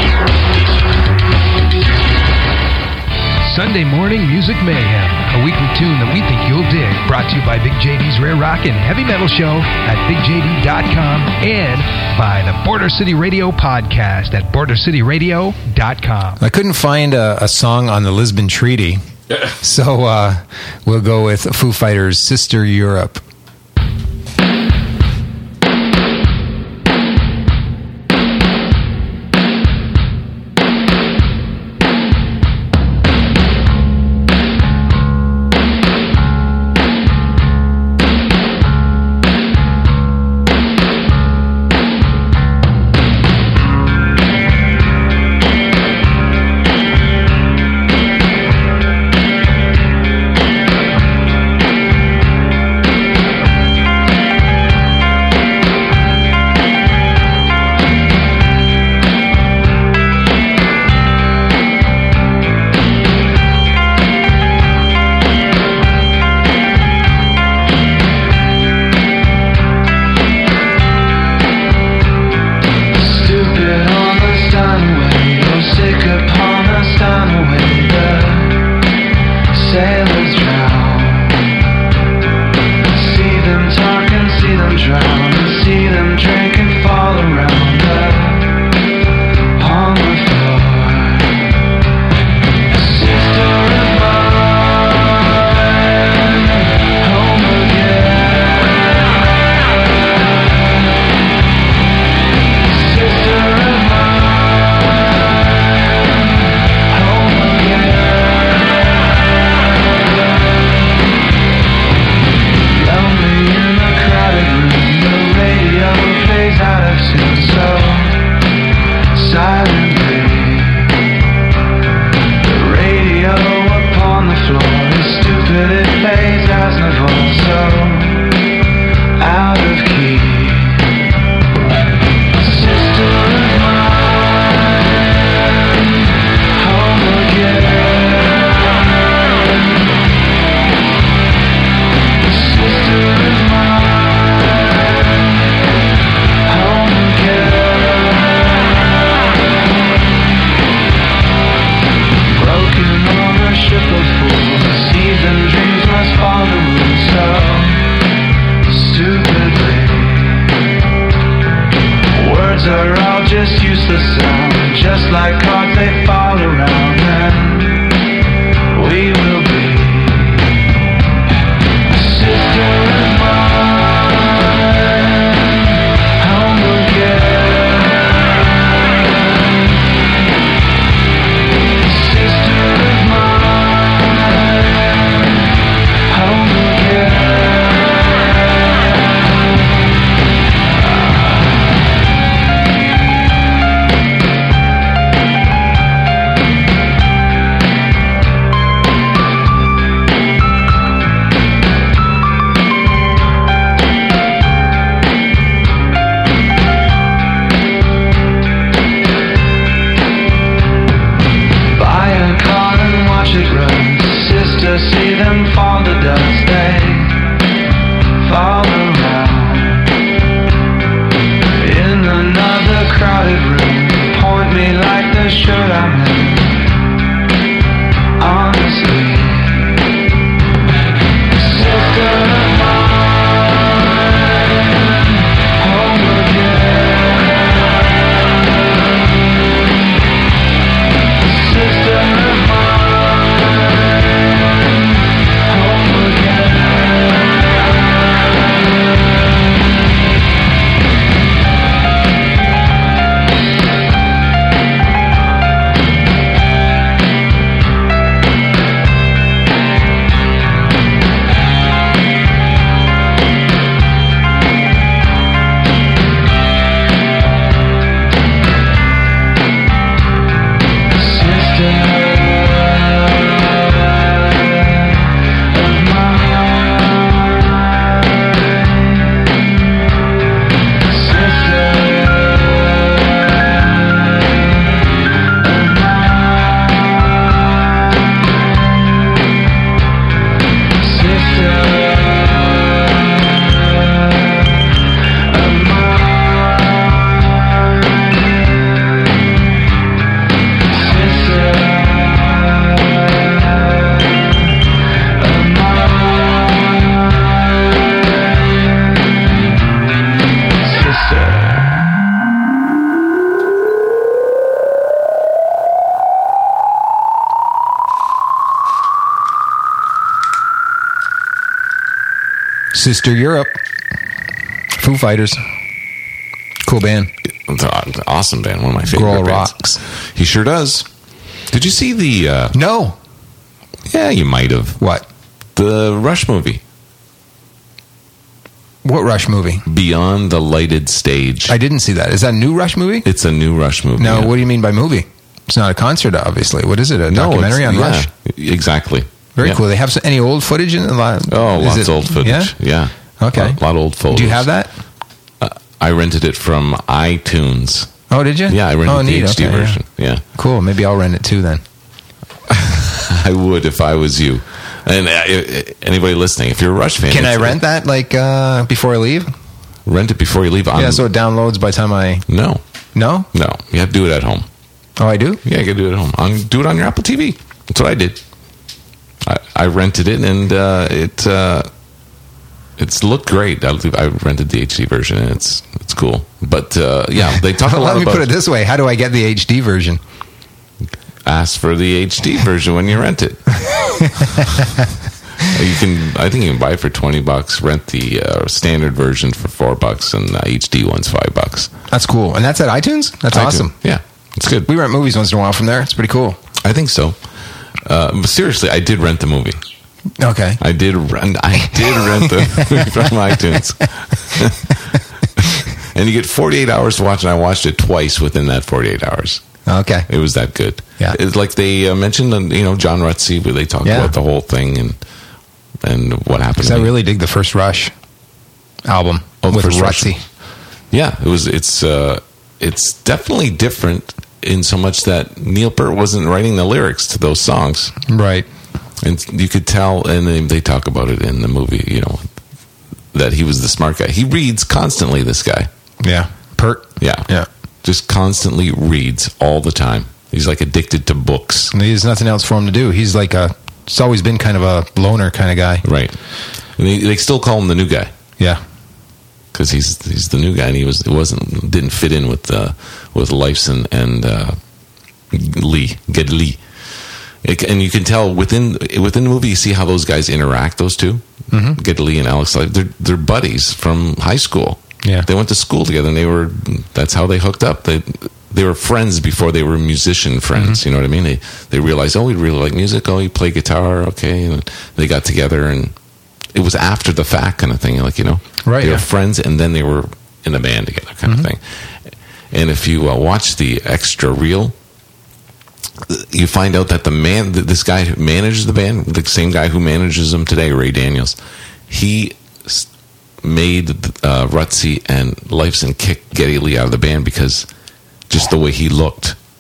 Sunday Morning Music Mayhem, a weekly tune that we think you'll dig. Brought to you by Big JD's Rare Rock and Heavy Metal Show at BigJD.com and by the Border City Radio podcast at BorderCityRadio.com. I couldn't find a song on the Lisbon Treaty, so we'll go with Foo Fighters' Sister Europe. it runs. Sister, see them fall to dust. They fall around in another crowded room. Point me like the shirt I'm in. Honestly, sister of mine, home again. Sister of mine, home again. Sister Europe. Foo Fighters. Cool band. It's an awesome band. One of my favorite Grohl bands. rocks. He sure does. Did you see the... No. Yeah, you might have. What? The Rush movie. What Rush movie? Beyond the Lighted Stage. I didn't see that. Is that a new Rush movie? It's a new Rush movie. No, yeah. what do you mean by movie? It's not a concert, obviously. What is it? A documentary on Rush? Exactly. Very Yeah. cool. They have any old footage in it? Lots of old footage. Yeah. Okay. A lot of old photos. Do you have that? I rented it from iTunes. Oh, did you? Yeah, I rented the HD Okay, version. Yeah. Cool. Maybe I'll rent it too then. I would if I was you. And anybody listening, if you're a Rush fan... Can I rent that before I leave? Rent it before you leave? Yeah, so it downloads by the time I... No. No? No. You have to do it at home. Oh, I do? Yeah, you got to do it at home. Do it on your Apple TV. That's what I did. I rented it, and it's looked great. I rented the HD version, and it's cool. But yeah, they talk a lot Let me about... put it this way. How do I get the HD version? Ask for the HD version when you rent it. I think you can buy it for $20. Rent the standard version for $4, and the HD one's $5. That's cool. And that's at iTunes? That's awesome. Yeah, it's good. We rent movies once in a while from there. It's pretty cool. I think so. But seriously, I did rent the movie. Okay. I did rent the movie from iTunes. And you get 48 hours to watch, and I watched it twice within that 48 hours. Okay. It was that good. Yeah. It's like they mentioned, John Rutsey, where they talk about the whole thing and what happened. Because I really dig the first Rush album with Rutsey. Yeah, it's definitely different in so much that Neil Peart wasn't writing the lyrics to those songs. Right. And you could tell, and they talk about it in the movie, that he was the smart guy. He reads constantly, this guy. Yeah. Peart. Yeah. Yeah. Just constantly reads all the time. He's like addicted to books. And there's nothing else for him to do. He's like it's always been kind of a loner kind of guy. Right. And they still call him the new guy. Yeah. Because he's the new guy, and didn't fit in with Leifson and Geddy Lee. And you can tell within the movie, you see how those guys interact. Those two, Geddy Lee and Alex Leif, they're buddies from high school. Yeah, they went to school together, and that's how they hooked up. They were friends before they were musician friends. You know what I mean? They realized, we really like music. Oh, you play guitar, okay? And they got together, and it was after the fact kind of thing. Right? They were friends, and then they were in a band together, kind of thing. And if you watch the extra reel, you find out that this guy who manages the band, the same guy who manages them today, Ray Daniels, he made Rutsey and Leifson kick Geddy Lee out of the band because just the way he looked.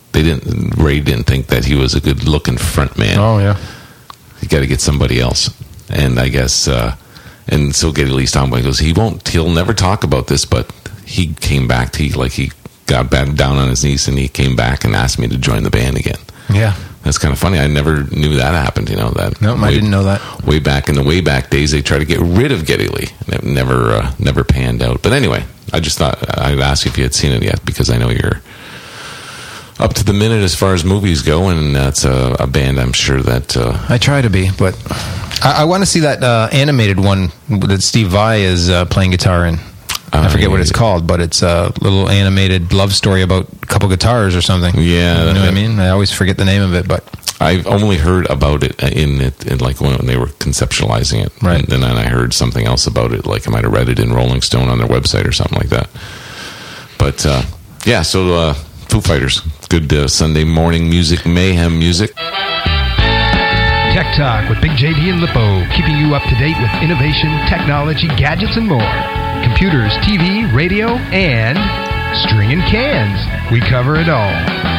Ray didn't think that he was a good looking front man. Oh yeah. You got to get somebody else. And I guess, and so Geddy Lee stopped by and goes, he'll never talk about this, but he came back. He got back down on his knees and he came back and asked me to join the band again. Yeah. That's kind of funny. I never knew that happened, that. No, I didn't know that. Way back in the way back days, they tried to get rid of Geddy Lee. And it never panned out. But anyway, I just thought I'd ask you if you had seen it yet, because I know you're up to the minute as far as movies go, and that's a band I'm sure that... I try to be, but I want to see that animated one that Steve Vai is playing guitar in. I forget what it's called, but it's a little animated love story about a couple guitars or something. Yeah. You know what I mean? I always forget the name of it, but... I've only heard about it in like when they were conceptualizing it. Right. And then I heard something else about it, like I might have read it in Rolling Stone on their website or something like that. But, yeah, so Foo Fighters. Good Sunday morning music, mayhem music. Tech Talk with Big JD and Lippo, keeping you up to date with innovation, technology, gadgets, and more. Computers, TV, radio, and stringing cans. We cover it all.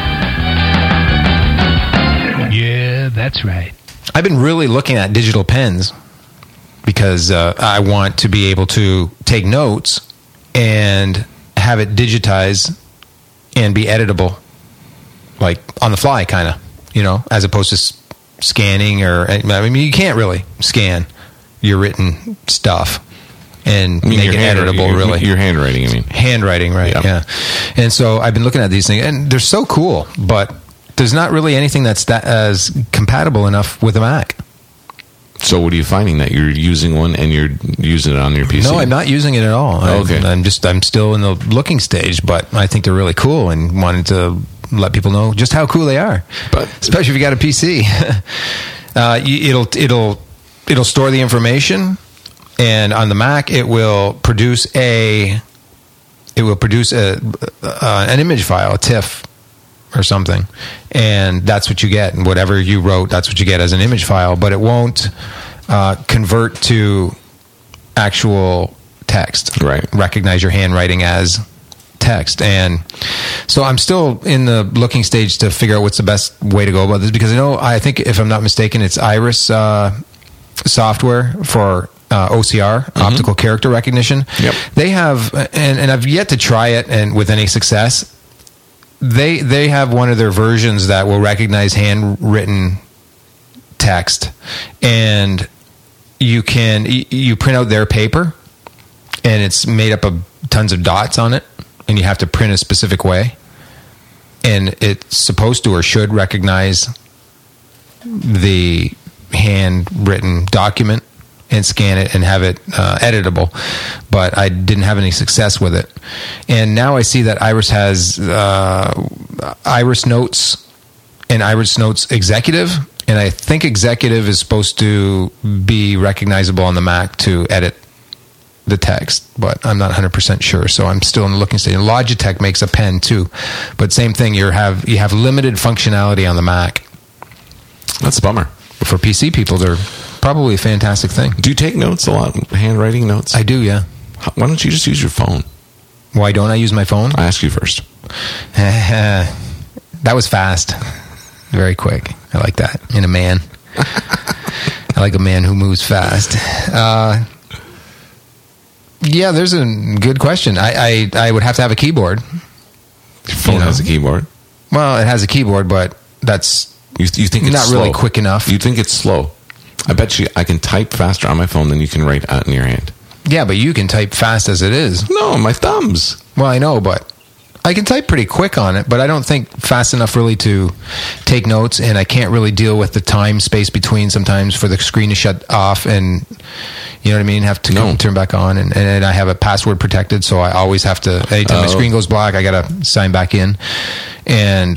Yeah, that's right. I've been really looking at digital pens because I want to be able to take notes and have it digitized and be editable, like on the fly, kind of, as opposed to scanning you can't really scan your written stuff and make it editable, really. Your handwriting, I mean. Handwriting, right, yeah. And so I've been looking at these things, and they're so cool, but there's not really anything that's as compatible enough with a Mac. So what are you finding? That you're using one and you're using it on your PC? No, I'm not using it at all. Okay. I'm still in the looking stage, but I think they're really cool and wanted to let people know just how cool they are. But especially if you got a PC. It'll store the information, and on the Mac it will produce an image file, a TIFF or something, and that's what you get. And whatever you wrote, that's what you get as an image file, but it won't convert to actual text. Right. Recognize your handwriting as text. And so I'm still in the looking stage to figure out what's the best way to go about this, because I think if I'm not mistaken, it's Iris software for OCR, optical character recognition. Yep. They have, and I've yet to try it and with any success. They have one of their versions that will recognize handwritten text, and you print out their paper, and it's made up of tons of dots on it, and you have to print a specific way, and it's supposed to or should recognize the handwritten document and scan it and have it editable. But I didn't have any success with it. And now I see that Iris has Iris Notes and Iris Notes Executive. And I think Executive is supposed to be recognizable on the Mac to edit the text, but I'm not 100% sure. So I'm still in the looking stage. Logitech makes a pen too, but same thing. You have limited functionality on the Mac. That's a bummer. For PC people, they're probably a fantastic thing. Do you take notes a lot? Handwriting notes? I do, yeah. Why don't you just use your phone? Why don't I use my phone? I asked you first. That was fast. Very quick. I like that in a man. I like a man who moves fast. Yeah, there's a good question. I would have to have a keyboard. Your phone has a keyboard? Well, it has a keyboard, but that's you think it's not slow. Really quick enough. You think it's slow? I bet you I can type faster on my phone than you can write out in your hand. Yeah, but you can type fast as it is. No, my thumbs. Well, I know, but I can type pretty quick on it, but I don't think fast enough really to take notes, and I can't really deal with the time space between sometimes for the screen to shut off and, you know what I mean, have to turn back on, and I have a password protected, so I always have to, anytime my screen goes black, I got to sign back in. And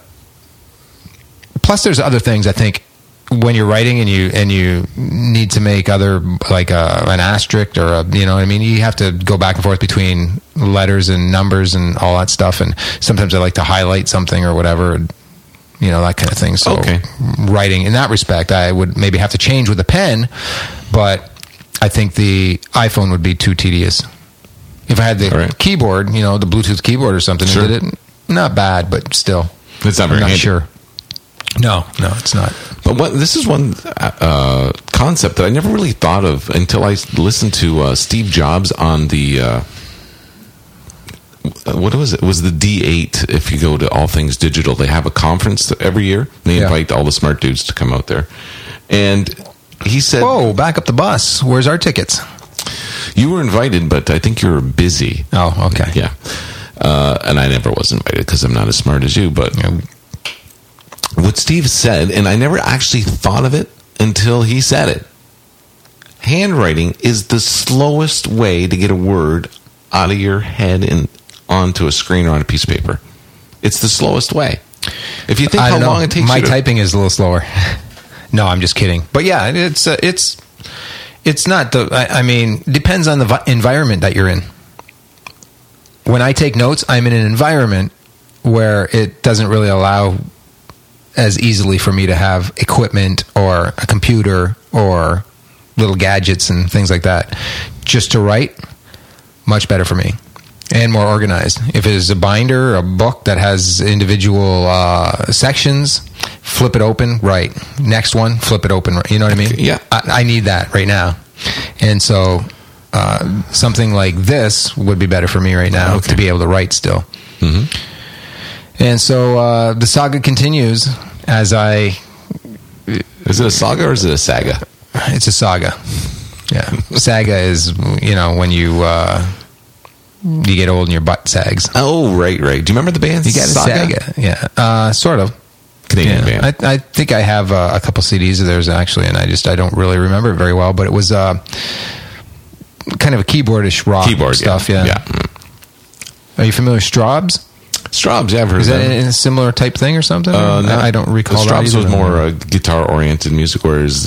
plus there's other things, I think, when you're writing and you need to make other, like an asterisk or you know what I mean, you have to go back and forth between letters and numbers and all that stuff, and sometimes I like to highlight something or whatever, you know, that kind of thing. So writing in that respect, I would maybe have to change with a pen, but I think the iPhone would be too tedious. If I had the keyboard, you know, the Bluetooth keyboard or something, sure. Did it, not bad, but still. It's not very I'm not handy. sure. No, it's not. But this is one concept that I never really thought of until I listened to Steve Jobs on the what was it? It was the D8. If you go to All Things Digital, they have a conference every year. They invite all the smart dudes to come out there, and he said, "Whoa, back up the bus. Where's our tickets?" You were invited, but I think you were busy. Oh, okay. Yeah, and I never was invited because I'm not as smart as you, but. What Steve said, and I never actually thought of it until he said it. Handwriting is the slowest way to get a word out of your head and onto a screen or on a piece of paper. It's the slowest way. If you think how long it takes, my typing is a little slower. No, I'm just kidding. But yeah, it's not the. I mean, depends on the environment that you're in. When I take notes, I'm in an environment where it doesn't really allow as easily for me to have equipment or a computer or little gadgets and things like that. Just to write, much better for me and more organized. If it is a binder, a book that has individual sections, flip it open, write. Next one, flip it open. You know what I mean? Yeah. I need that right now. And so something like this would be better for me right now to be able to write still. Mm-hmm. And so the saga continues as I... Is it a saga or is it a saga? It's a saga. Yeah. Saga is, when you get old and your butt sags. Oh, right. Do you remember the band You got Saga? a saga. Yeah. Sort of. Canadian band. I think I have a couple CDs of theirs, actually, and I don't really remember it very well, but it was kind of a keyboardish rock stuff. Yeah. Are you familiar with Straubs? Straubs, yeah, I've heard of them. Is that a similar type thing or something? I don't recall. Straubs was more guitar-oriented music, whereas...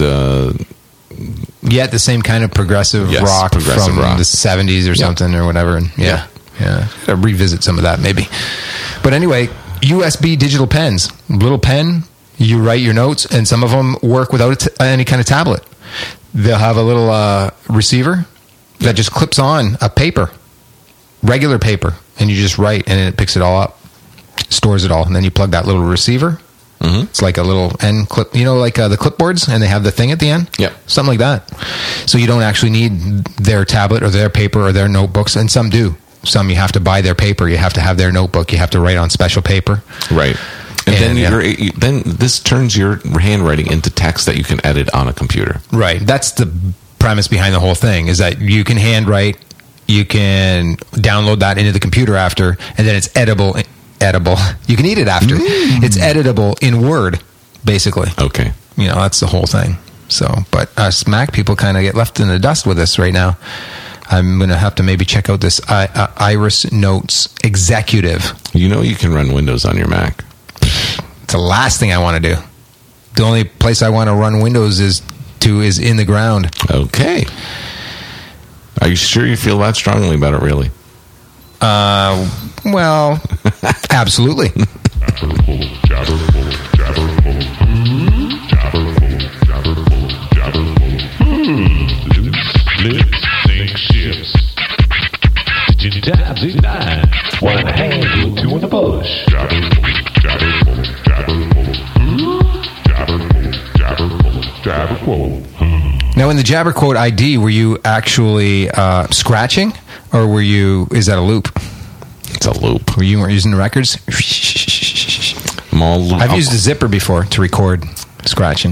the same kind of progressive rock from the 70s or something or whatever. And yeah. Gotta revisit some of that maybe. But anyway, USB digital pens. Little pen, you write your notes, and some of them work without any kind of tablet. They'll have a little receiver that just clips on a paper, regular paper, and you just write, and it picks it all up, stores it all, and then you plug that little receiver. Mm-hmm. It's like a little end clip, like the clipboards, and they have the thing at the end. Yeah, something like that. So you don't actually need their tablet or their paper or their notebooks, and some do. Some you have to buy their paper. You have to have their notebook. You have to write on special paper. Right. And then this turns your handwriting into text that you can edit on a computer. Right. That's the premise behind the whole thing, is that you can handwrite, you can download that into the computer after, and then it's edible. You can eat it after. It's editable in Word, basically. Okay. That's the whole thing. So, but us Mac people kind of get left in the dust with this right now. I'm going to have to maybe check out this Iris Notes Executive. You can run Windows on your Mac. It's the last thing I want to do. The only place I want to run Windows is in the ground. Okay. Are you sure you feel that strongly about it, really? Well, absolutely. One hand, two in the bush. Now, in the Jabber Quote ID, were you actually scratching, or is that a loop? It's a loop. You weren't using the records? I've used a zipper before to record scratching.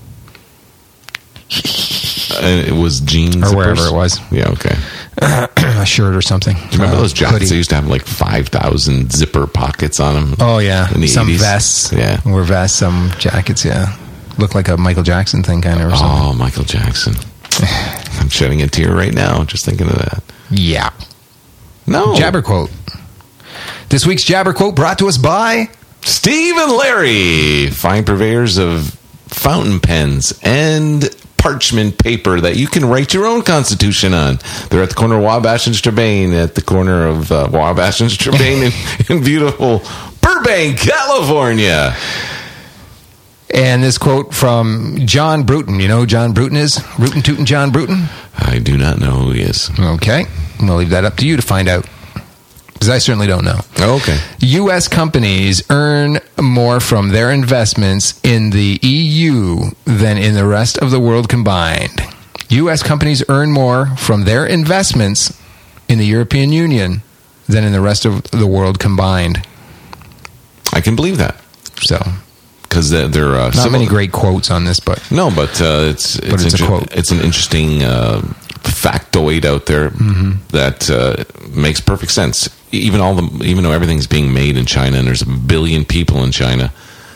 It was jeans or wherever it was. Yeah, okay. A shirt or something. Do you remember those jackets? They used to have like 5,000 zipper pockets on them. Oh, yeah. Some 80s. Vests. Yeah. Were vests, some jackets, yeah. Looked like a Michael Jackson thing kind of or something. Oh, Michael Jackson. I'm shedding a tear right now just thinking of that. Yeah. No. Jabber Quote. This week's Jabber Quote brought to us by Steve and Larry, fine purveyors of fountain pens and parchment paper that you can write your own constitution on. They're at the corner of Wabash and Strabane, at the corner of Wabash and Strabane in beautiful Burbank, California. And this quote from John Bruton. You know who John Bruton is? Rootin' Tootin' John Bruton? I do not know who he is. Okay. We'll leave that up to you to find out. Because I certainly don't know. Oh, okay. U.S. companies earn more from their investments in the EU than in the rest of the world combined. U.S. companies earn more from their investments in the European Union than in the rest of the world combined. I can believe that. So, because they're not many great quotes on this, but it's a quote. It's an interesting factoid out there that makes perfect sense. Even though everything's being made in China and there's 1 billion people in China,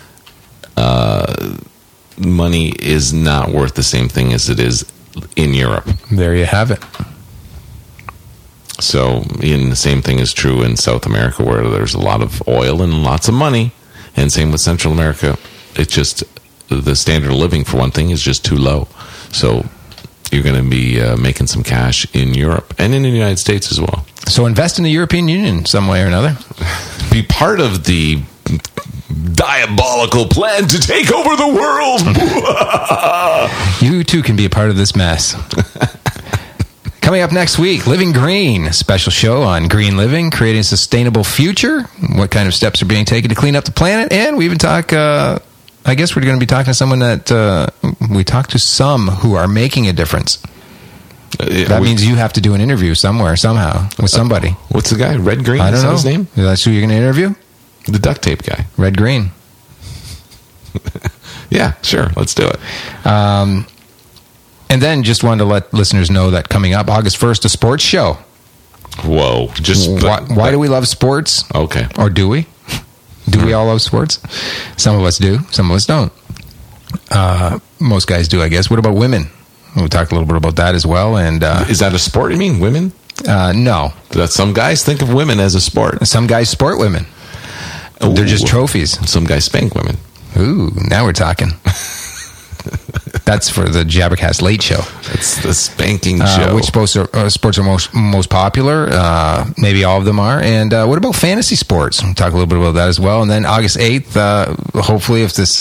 money is not worth the same thing as it is in Europe. There you have it. So, the same thing is true in South America, where there's a lot of oil and lots of money, and same with Central America. It's just the standard of living, for one thing, is just too low. So, you're going to be making some cash in Europe and in the United States as well. So, invest in the European Union some way or another. Be part of the diabolical plan to take over the world. You too can be a part of this mess. Coming up next week, Living Green, a special show on green living, creating a sustainable future, what kind of steps are being taken to clean up the planet, and we even talk, I guess we're going to be talking to someone that, we talked to some who are making a difference. That means you have to do an interview somewhere, somehow, with somebody. What's the guy? Red Green? I don't know. Is that his name? That's who you're going to interview? The duct tape guy. Red Green. Yeah, sure. Let's do it. And then just wanted to let listeners know that coming up August 1st, a sports show. Whoa. Why do we love sports? Okay. Or do we? Do we all love sports? Some of us do. Some of us don't. Most guys do, I guess. What about women? We'll talk a little bit about that as well. And is that a sport, you mean? Women? No. That some guys think of women as a sport. Some guys sport women. Ooh. They're just trophies. Some guys spank women. Ooh, now we're talking. That's for the Jabbercast Late Show. It's the spanking show. Which sports are most popular? Maybe all of them are. And what about fantasy sports? We'll talk a little bit about that as well. And then August 8th, hopefully if this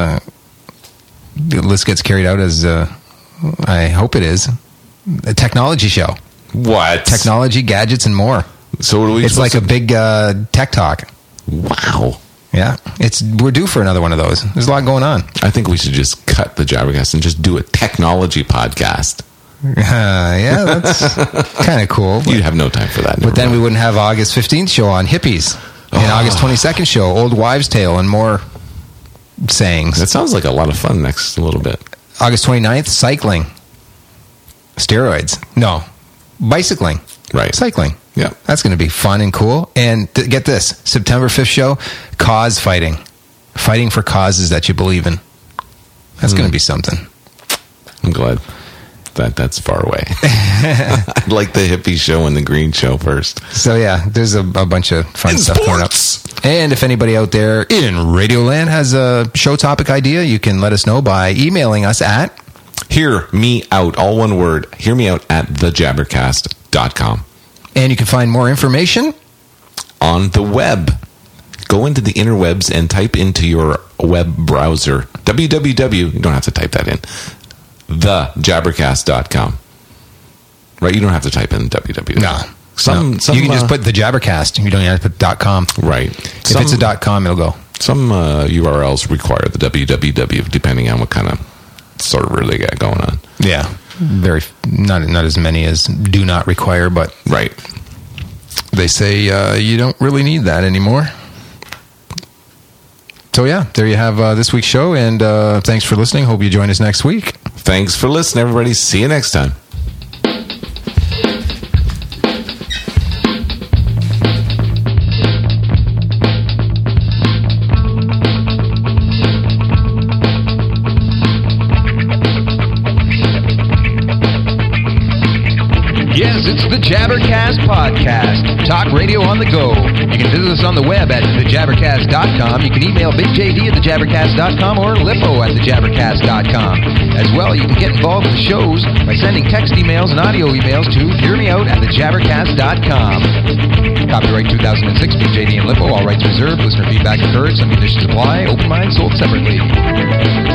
list gets carried out as I hope it is, a technology show. What? Technology, gadgets, and more. So what are we? It's like a big tech talk. Wow. Yeah, we're due for another one of those. There's a lot going on. I think we should just cut the Jabbercast and just do a technology podcast. Yeah, that's kind of cool. You'd have no time for that. But then we wouldn't have August 15th show on hippies. And August 22nd show, Old Wives' Tale, and more sayings. That sounds like a lot of fun next a little bit. August 29th, cycling. Steroids. No, bicycling. Right. Cycling. Yeah. That's going to be fun and cool. And get this, September 5th show, cause fighting. Fighting for causes that you believe in. That's going to be something. I'm glad that's far away. I'd like the hippie show and the green show first. So yeah, there's a bunch of fun stuff coming up. And if anybody out there in Radioland has a show topic idea, you can let us know by emailing us at Hear Me Out, all one word, hear me out at thejabbercast.com. And you can find more information on the web. Go into the interwebs and type into your web browser, www, you don't have to type that in, thejabbercast.com. Right? You don't have to type in www. No. You can just put the Jabbercast. You don't have to put .com. Right. If it's a .com, it'll go. Some URLs require the www, depending on what kind of server they got going on. Yeah. Not as many as do not require, but right. They say you don't really need that anymore. So yeah, there you have this week's show, and thanks for listening. Hope you join us next week. Thanks for listening, everybody. See you next time. It's the Jabbercast Podcast. Talk radio on the go. You can visit us on the web at thejabbercast.com. You can email BigJD at thejabbercast.com or Lippo at thejabbercast.com. As well, you can get involved with the shows by sending text emails and audio emails to hearmeout at thejabbercast.com. Copyright 2006, BigJD and Lippo. All rights reserved. Listener feedback encouraged. Some conditions apply. Open mind sold separately.